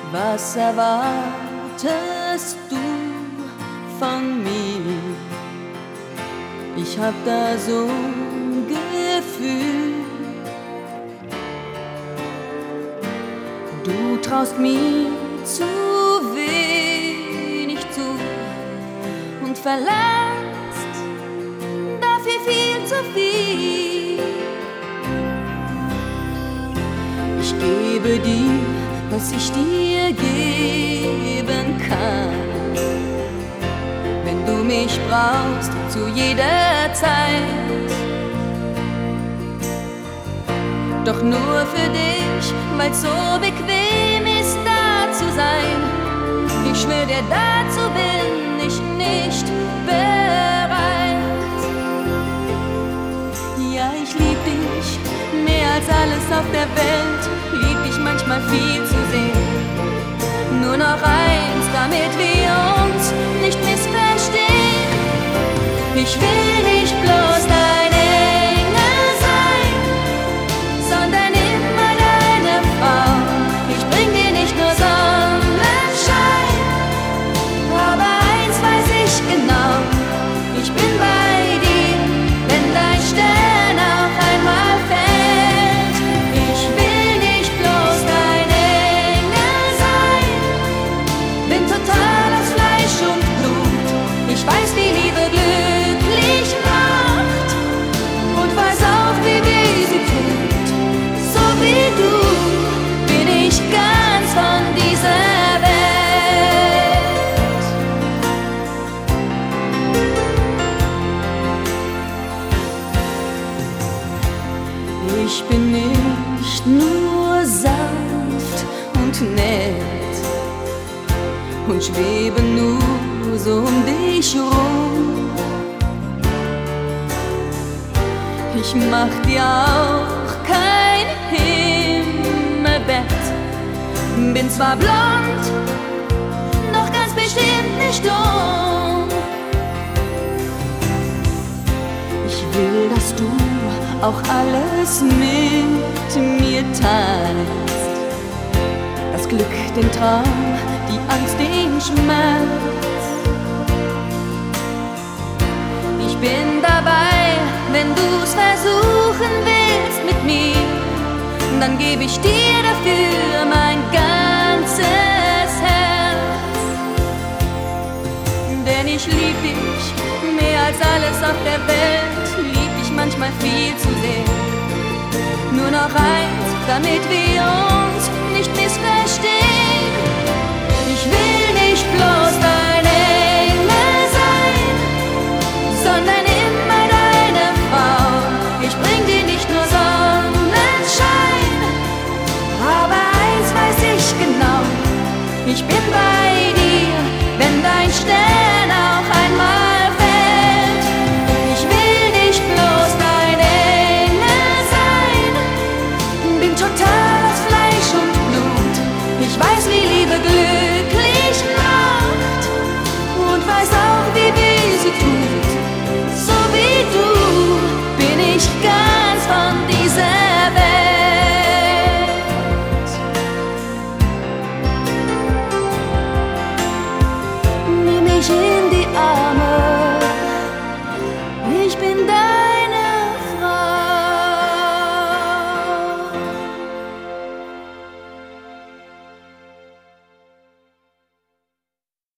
Was erwartest du von mir? Ich hab da so ein Gefühl, du traust mir zu wenig zu und verlangst dafür viel zu viel. Ich gebe dir, was ich dir geben kann, wenn du mich brauchst zu jeder Zeit. Doch nur für dich, weil's so bequem ist, da zu sein. Ich schwör dir, dazu bin ich nicht bereit. Ja, ich lieb dich mehr als alles auf der Welt, lieb dich manchmal viel zu sehr. Nur noch eins, damit wir uns nicht missverstehen. Ich will nicht bloß dein Engel sein, sondern immer deine Frau. Ich bring dir nicht nur Sonnenschein, aber eins weiß ich genau: ich bin bei dir, wenn dein Stern auch einmal fällt. Ich will nicht bloß dein Engel sein, bin total aus Fleisch und Blut. Ich weiß, wie Liebe glücklich macht und weiß auch, wie weh sie tut. So wie du bin ich ganz von dieser Welt. Ich bin nicht nur sanft und nett und schwebe nur so um dich rum. Ich mach dir auch kein Himmelbett, bin zwar blond, doch ganz bestimmt nicht dumm. Ich will, dass du auch alles mit mir teilst, das Glück, den Traum, die Angst, den Schmerz. Ich bin dabei, wenn du's versuchen willst mit mir, dann gebe ich dir dafür mein ganzes Herz. Denn ich lieb dich mehr als alles auf der Welt, lieb dich manchmal viel zu sehr. Nur noch eins, damit wir uns nicht missverstehen. Ich will nicht bloß dein Engel sein, sondern immer deine Frau. Ich bring dir nicht nur Sonnenschein, aber eins weiß ich genau: ich bin bei dir, wenn dein Stern auch einmal fällt. Ich will nicht bloß dein Engel sein, bin total aus Fleisch und Blut. Ich weiß, wie Liebe glücklich macht und weiß auch, wie weh sie tut. So wie du bin ich ganz von dieser Welt. Nimm mich in